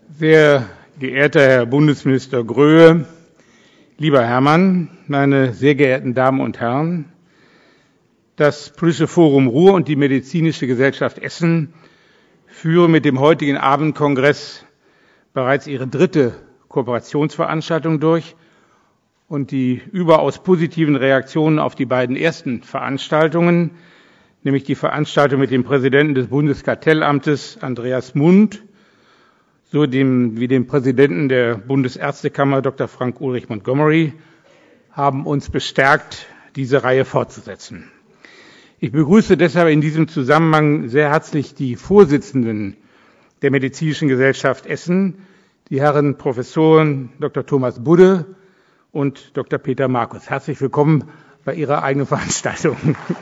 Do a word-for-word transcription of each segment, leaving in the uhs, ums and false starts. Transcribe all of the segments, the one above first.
Sehr geehrter Herr Bundesminister Gröhe, lieber Hermann, meine sehr geehrten Damen und Herren, das Politische Forum Ruhr und die Medizinische Gesellschaft Essen führen mit dem heutigen Abendkongress bereits ihre dritte Kooperationsveranstaltung durch und die überaus positiven Reaktionen auf die beiden ersten Veranstaltungen, nämlich die Veranstaltung mit dem Präsidenten des Bundeskartellamtes Andreas Mund, so dem, wie dem Präsidenten der Bundesärztekammer Doktor Frank Ulrich Montgomery, haben uns bestärkt, diese Reihe fortzusetzen. Ich begrüße deshalb in diesem Zusammenhang sehr herzlich die Vorsitzenden der Medizinischen Gesellschaft Essen, die Herren Professoren Doktor Thomas Budde und Doktor Peter Markus. Herzlich willkommen bei Ihrer eigenen Veranstaltung.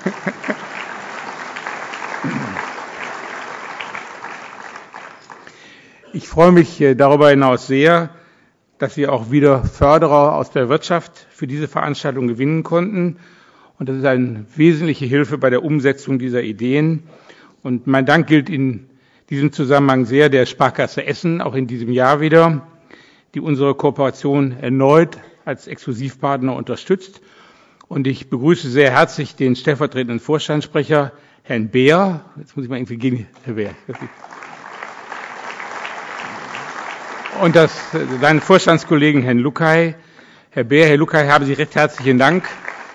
Ich freue mich darüber hinaus sehr, dass wir auch wieder Förderer aus der Wirtschaft für diese Veranstaltung gewinnen konnten. Und das ist eine wesentliche Hilfe bei der Umsetzung dieser Ideen. Und mein Dank gilt in diesem Zusammenhang sehr der Sparkasse Essen, auch in diesem Jahr wieder, die unsere Kooperation erneut als Exklusivpartner unterstützt. Und ich begrüße sehr herzlich den stellvertretenden Vorstandssprecher, Herrn Beer. Jetzt muss ich mal irgendwie gehen, Herr Beer. Und das, seinen Vorstandskollegen Herrn Luckay. Herr Beer, Herr Luckay, haben Sie recht herzlichen Dank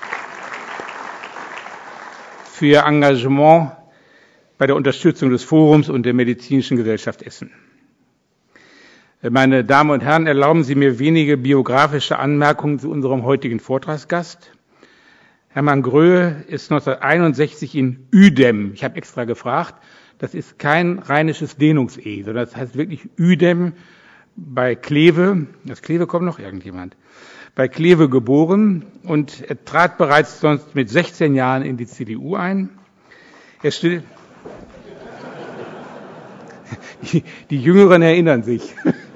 für Ihr Engagement bei der Unterstützung des Forums und der Medizinischen Gesellschaft Essen. Meine Damen und Herren, erlauben Sie mir wenige biografische Anmerkungen zu unserem heutigen Vortragsgast. Hermann Gröhe ist neunzehnhunderteinundsechzig in Uedem, ich habe extra gefragt, das ist kein rheinisches Dehnungs-E, sondern das heißt wirklich Uedem, bei Kleve, aus Kleve kommt noch irgendjemand, bei Kleve geboren, und er trat bereits sonst mit sechzehn Jahren in die C D U ein. Er studierte, die, die Jüngeren erinnern sich.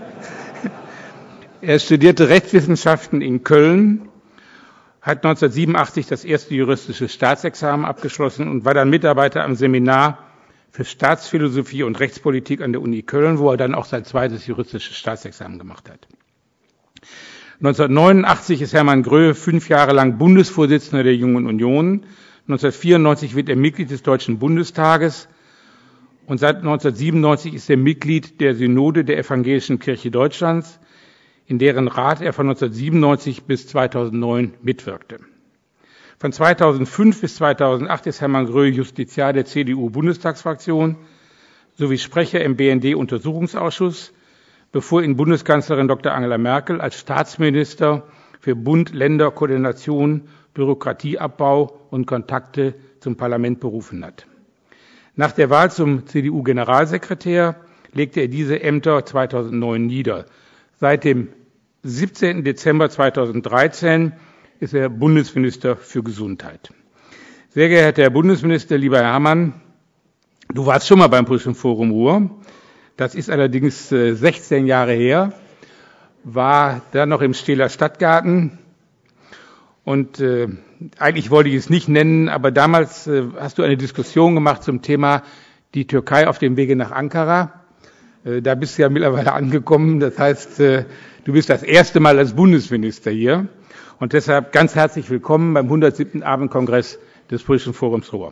Er studierte Rechtswissenschaften in Köln, hat neunzehnhundertsiebenundachtzig das erste juristische Staatsexamen abgeschlossen und war dann Mitarbeiter am Seminar für Staatsphilosophie und Rechtspolitik an der Uni Köln, wo er dann auch sein zweites juristisches Staatsexamen gemacht hat. neunzehnhundertneunundachtzig ist Hermann Gröhe fünf Jahre lang Bundesvorsitzender der Jungen Union. neunzehnhundertvierundneunzig wird er Mitglied des Deutschen Bundestages und seit neunzehnhundertsiebenundneunzig ist er Mitglied der Synode der Evangelischen Kirche Deutschlands, in deren Rat er von neunzehnhundertsiebenundneunzig bis zweitausendneun mitwirkte. Von zweitausendfünf bis zweitausendacht ist Hermann Gröhe Justiziar der C D U-Bundestagsfraktion sowie Sprecher im B N D-Untersuchungsausschuss, bevor ihn Bundeskanzlerin Doktor Angela Merkel als Staatsminister für Bund-Länder-Koordination, Bürokratieabbau und Kontakte zum Parlament berufen hat. Nach der Wahl zum C D U-Generalsekretär legte er diese Ämter zweitausendneun nieder. Seit dem siebzehnten Dezember zweitausenddreizehn ist er Bundesminister für Gesundheit. Sehr geehrter Herr Bundesminister, lieber Herr Hermann, du warst schon mal beim Politischen Forum Ruhr. Das ist allerdings sechzehn Jahre her, war dann noch im Stähler Stadtgarten. Und äh, eigentlich wollte ich es nicht nennen, aber damals äh, hast du eine Diskussion gemacht zum Thema die Türkei auf dem Wege nach Ankara. Äh, da bist du ja mittlerweile angekommen. Das heißt, äh, du bist das erste Mal als Bundesminister hier. Und deshalb ganz herzlich willkommen beim hundertsiebten Abendkongress des Politischen Forums Ruhr.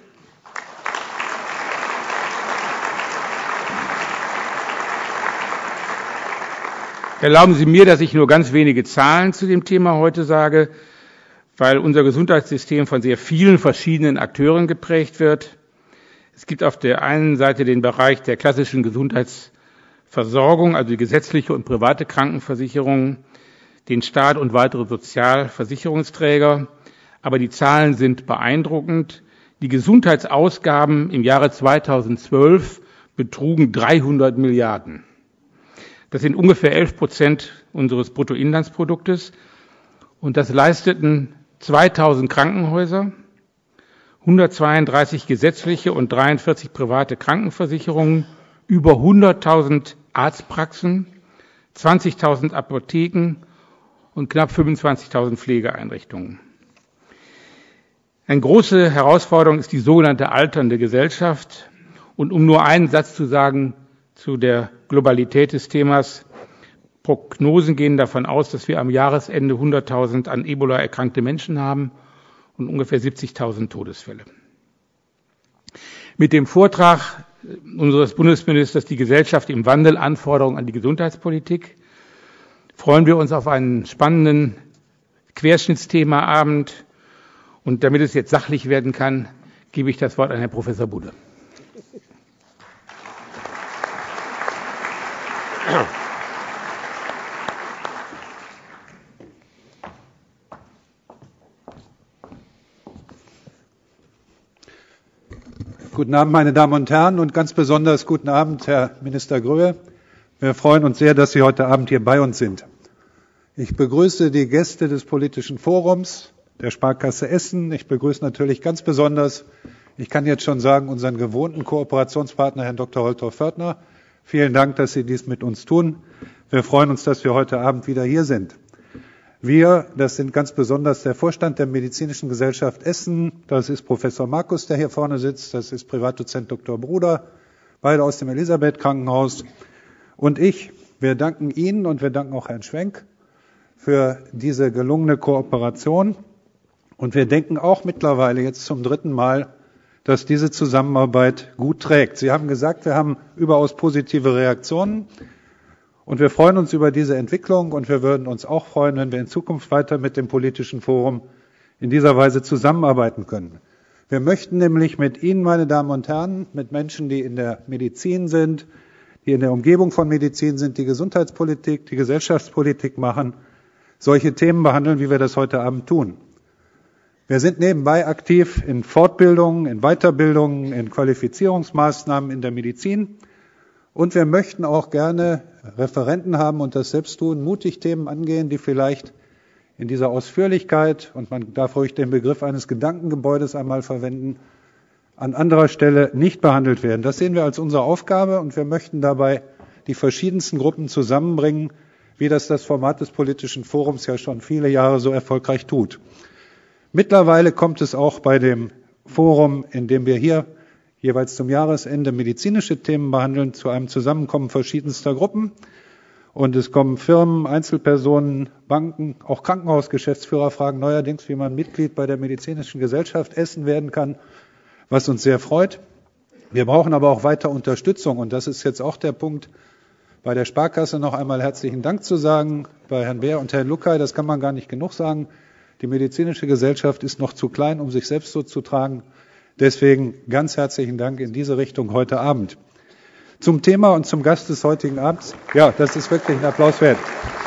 Erlauben Sie mir, dass ich nur ganz wenige Zahlen zu dem Thema heute sage, weil unser Gesundheitssystem von sehr vielen verschiedenen Akteuren geprägt wird. Es gibt auf der einen Seite den Bereich der klassischen Gesundheitsversorgung, also die gesetzliche und private Krankenversicherung, den Staat und weitere Sozialversicherungsträger. Aber die Zahlen sind beeindruckend. Die Gesundheitsausgaben im Jahre zweitausendzwölf betrugen dreihundert Milliarden. Das sind ungefähr elf Prozent unseres Bruttoinlandsproduktes. Und das leisteten zweitausend Krankenhäuser, hundertzweiunddreißig gesetzliche und dreiundvierzig private Krankenversicherungen, über hunderttausend Arztpraxen, zwanzigtausend Apotheken und knapp fünfundzwanzigtausend Pflegeeinrichtungen. Eine große Herausforderung ist die sogenannte alternde Gesellschaft. Und um nur einen Satz zu sagen, zu der Globalität des Themas. Prognosen gehen davon aus, dass wir am Jahresende hunderttausend an Ebola erkrankte Menschen haben und ungefähr siebzigtausend Todesfälle. Mit dem Vortrag unseres Bundesministers Die Gesellschaft im Wandel, Anforderungen an die Gesundheitspolitik freuen wir uns auf einen spannenden Querschnittsthemaabend. Und damit es jetzt sachlich werden kann, gebe ich das Wort an Herrn Professor Budde. Guten Abend, meine Damen und Herren, und ganz besonders guten Abend, Herr Minister Gröhe. Wir freuen uns sehr, dass Sie heute Abend hier bei uns sind. Ich begrüße die Gäste des Politischen Forums der Sparkasse Essen. Ich begrüße natürlich ganz besonders, ich kann jetzt schon sagen, unseren gewohnten Kooperationspartner, Herrn Doktor Holtorf-Fördner. Vielen Dank, dass Sie dies mit uns tun. Wir freuen uns, dass wir heute Abend wieder hier sind. Wir, das sind ganz besonders der Vorstand der Medizinischen Gesellschaft Essen, das ist Professor Markus, der hier vorne sitzt, das ist Privatdozent Doktor Bruder, beide aus dem Elisabeth-Krankenhaus, und ich. Wir danken Ihnen und wir danken auch Herrn Schwenk für diese gelungene Kooperation. Und wir denken auch mittlerweile jetzt zum dritten Mal, dass diese Zusammenarbeit gut trägt. Sie haben gesagt, wir haben überaus positive Reaktionen. Und wir freuen uns über diese Entwicklung, und wir würden uns auch freuen, wenn wir in Zukunft weiter mit dem Politischen Forum in dieser Weise zusammenarbeiten können. Wir möchten nämlich mit Ihnen, meine Damen und Herren, mit Menschen, die in der Medizin sind, die in der Umgebung von Medizin sind, die Gesundheitspolitik, die Gesellschaftspolitik machen, solche Themen behandeln, wie wir das heute Abend tun. Wir sind nebenbei aktiv in Fortbildungen, in Weiterbildungen, in Qualifizierungsmaßnahmen in der Medizin. Und wir möchten auch gerne Referenten haben und das selbst tun, mutig Themen angehen, die vielleicht in dieser Ausführlichkeit, und man darf ruhig den Begriff eines Gedankengebäudes einmal verwenden, an anderer Stelle nicht behandelt werden. Das sehen wir als unsere Aufgabe, und wir möchten dabei die verschiedensten Gruppen zusammenbringen, wie das das Format des Politischen Forums ja schon viele Jahre so erfolgreich tut. Mittlerweile kommt es auch bei dem Forum, in dem wir hier jeweils zum Jahresende medizinische Themen behandeln, zu einem Zusammenkommen verschiedenster Gruppen. Und es kommen Firmen, Einzelpersonen, Banken, auch Krankenhausgeschäftsführer fragen neuerdings, wie man Mitglied bei der Medizinischen Gesellschaft Essen werden kann, was uns sehr freut. Wir brauchen aber auch weiter Unterstützung, und das ist jetzt auch der Punkt, bei der Sparkasse noch einmal herzlichen Dank zu sagen, bei Herrn Beer und Herrn Luckay, das kann man gar nicht genug sagen. Die Medizinische Gesellschaft ist noch zu klein, um sich selbst so zu tragen. Deswegen ganz herzlichen Dank in diese Richtung heute Abend. Zum Thema und zum Gast des heutigen Abends. Ja, das ist wirklich ein Applaus wert.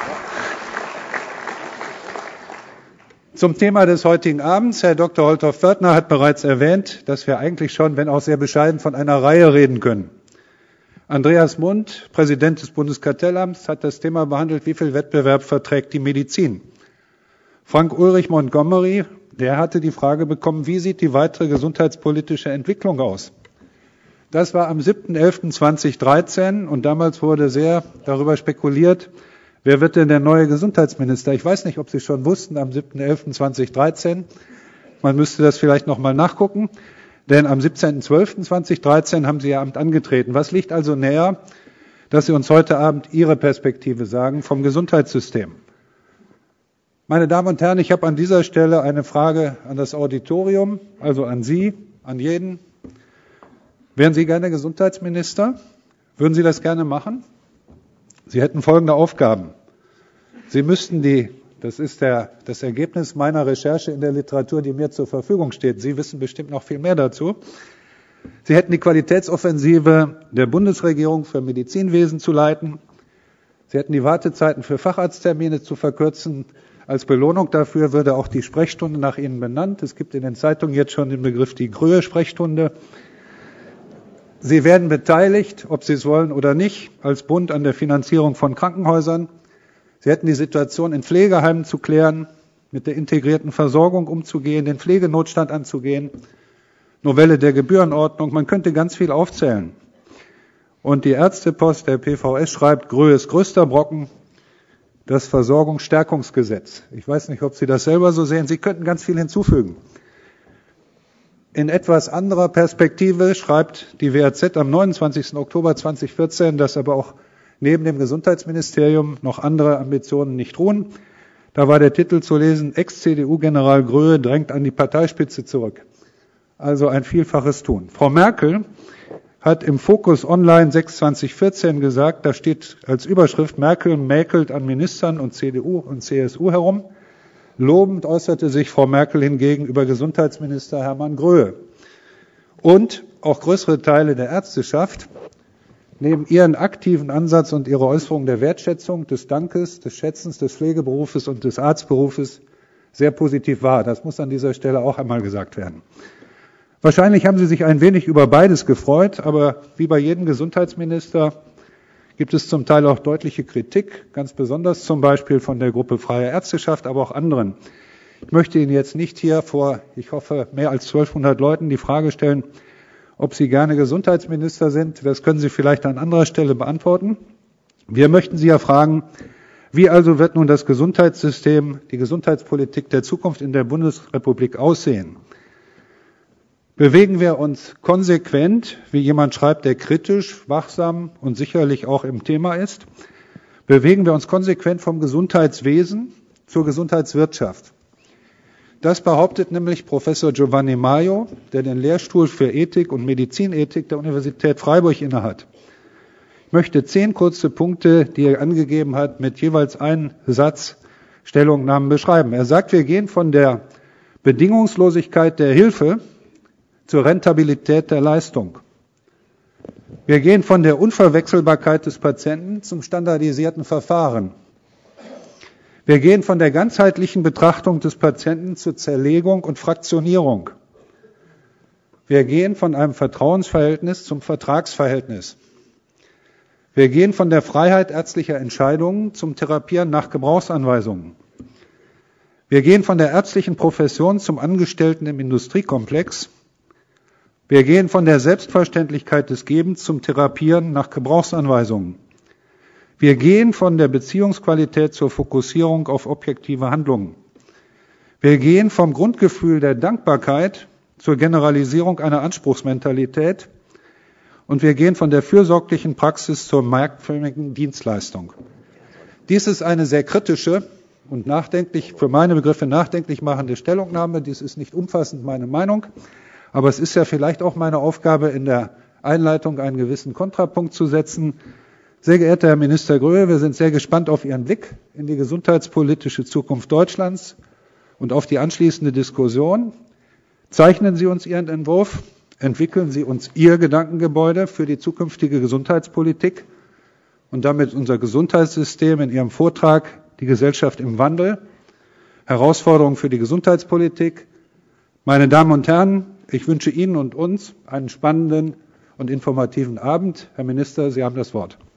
Zum Thema des heutigen Abends. Herr Doktor Holtorf-Fördner hat bereits erwähnt, dass wir eigentlich schon, wenn auch sehr bescheiden, von einer Reihe reden können. Andreas Mund, Präsident des Bundeskartellamts, hat das Thema behandelt, wie viel Wettbewerb verträgt die Medizin. Frank Ulrich Montgomery, der hatte die Frage bekommen, wie sieht die weitere gesundheitspolitische Entwicklung aus? Das war am siebten elften zweitausenddreizehn, und damals wurde sehr darüber spekuliert, wer wird denn der neue Gesundheitsminister? Ich weiß nicht, ob Sie schon wussten, am siebten elften zweitausenddreizehn, man müsste das vielleicht noch mal nachgucken, denn am siebzehnten zwölften zweitausenddreizehn haben Sie Ihr Amt angetreten. Was liegt also näher, dass Sie uns heute Abend Ihre Perspektive sagen vom Gesundheitssystem? Meine Damen und Herren, ich habe an dieser Stelle eine Frage an das Auditorium, also an Sie, an jeden. Wären Sie gerne Gesundheitsminister? Würden Sie das gerne machen? Sie hätten folgende Aufgaben. Sie müssten die, das ist der, das Ergebnis meiner Recherche in der Literatur, die mir zur Verfügung steht. Sie wissen bestimmt noch viel mehr dazu. Sie hätten die Qualitätsoffensive der Bundesregierung für Medizinwesen zu leiten. Sie hätten die Wartezeiten für Facharzttermine zu verkürzen. Als Belohnung dafür würde auch die Sprechstunde nach Ihnen benannt. Es gibt in den Zeitungen jetzt schon den Begriff die Gröhe-Sprechstunde. Sie werden beteiligt, ob Sie es wollen oder nicht, als Bund an der Finanzierung von Krankenhäusern. Sie hätten die Situation in Pflegeheimen zu klären, mit der integrierten Versorgung umzugehen, den Pflegenotstand anzugehen, Novelle der Gebührenordnung. Man könnte ganz viel aufzählen. Und die Ärztepost, der P V S, schreibt, Gröhes größter Brocken, das Versorgungsstärkungsgesetz. Ich weiß nicht, ob Sie das selber so sehen. Sie könnten ganz viel hinzufügen. In etwas anderer Perspektive schreibt die W A Z am neunundzwanzigsten Oktober zweitausendvierzehn, dass aber auch neben dem Gesundheitsministerium noch andere Ambitionen nicht ruhen. Da war der Titel zu lesen: Ex-C D U-General Gröhe drängt an die Parteispitze zurück. Also ein vielfaches Tun. Frau Merkel hat im Focus Online sechs zweitausendvierzehn gesagt, da steht als Überschrift: Merkel mäkelt an Ministern und C D U und C S U herum. Lobend äußerte sich Frau Merkel hingegen über Gesundheitsminister Hermann Gröhe. Und auch größere Teile der Ärzteschaft nehmen ihren aktiven Ansatz und ihre Äußerung der Wertschätzung, des Dankes, des Schätzens des Pflegeberufes und des Arztberufes sehr positiv wahr. Das muss an dieser Stelle auch einmal gesagt werden. Wahrscheinlich haben Sie sich ein wenig über beides gefreut, aber wie bei jedem Gesundheitsminister gibt es zum Teil auch deutliche Kritik, ganz besonders zum Beispiel von der Gruppe Freie Ärzteschaft, aber auch anderen. Ich möchte Ihnen jetzt nicht hier vor, ich hoffe, mehr als zwölfhundert Leuten die Frage stellen, ob Sie gerne Gesundheitsminister sind. Das können Sie vielleicht an anderer Stelle beantworten. Wir möchten Sie ja fragen, wie also wird nun das Gesundheitssystem, die Gesundheitspolitik der Zukunft in der Bundesrepublik aussehen? Bewegen wir uns konsequent, wie jemand schreibt, der kritisch, wachsam und sicherlich auch im Thema ist, bewegen wir uns konsequent vom Gesundheitswesen zur Gesundheitswirtschaft. Das behauptet nämlich Professor Giovanni Maio, der den Lehrstuhl für Ethik und Medizinethik der Universität Freiburg innehat. Ich möchte zehn kurze Punkte, die er angegeben hat, mit jeweils einem Satz Stellungnahmen beschreiben. Er sagt, wir gehen von der Bedingungslosigkeit der Hilfe zur Rentabilität der Leistung. Wir gehen von der Unverwechselbarkeit des Patienten zum standardisierten Verfahren. Wir gehen von der ganzheitlichen Betrachtung des Patienten zur Zerlegung und Fraktionierung. Wir gehen von einem Vertrauensverhältnis zum Vertragsverhältnis. Wir gehen von der Freiheit ärztlicher Entscheidungen zum Therapieren nach Gebrauchsanweisungen. Wir gehen von der ärztlichen Profession zum Angestellten im Industriekomplex. Wir gehen von der Selbstverständlichkeit des Gebens zum Therapieren nach Gebrauchsanweisungen. Wir gehen von der Beziehungsqualität zur Fokussierung auf objektive Handlungen. Wir gehen vom Grundgefühl der Dankbarkeit zur Generalisierung einer Anspruchsmentalität. Und wir gehen von der fürsorglichen Praxis zur marktförmigen Dienstleistung. Dies ist eine sehr kritische und nachdenklich, für meine Begriffe nachdenklich machende Stellungnahme. Dies ist nicht umfassend meine Meinung. Aber es ist ja vielleicht auch meine Aufgabe, in der Einleitung einen gewissen Kontrapunkt zu setzen. Sehr geehrter Herr Minister Gröhe, wir sind sehr gespannt auf Ihren Blick in die gesundheitspolitische Zukunft Deutschlands und auf die anschließende Diskussion. Zeichnen Sie uns Ihren Entwurf, entwickeln Sie uns Ihr Gedankengebäude für die zukünftige Gesundheitspolitik und damit unser Gesundheitssystem in Ihrem Vortrag Die Gesellschaft im Wandel, Herausforderungen für die Gesundheitspolitik. Meine Damen und Herren, ich wünsche Ihnen und uns einen spannenden und informativen Abend. Herr Minister, Sie haben das Wort.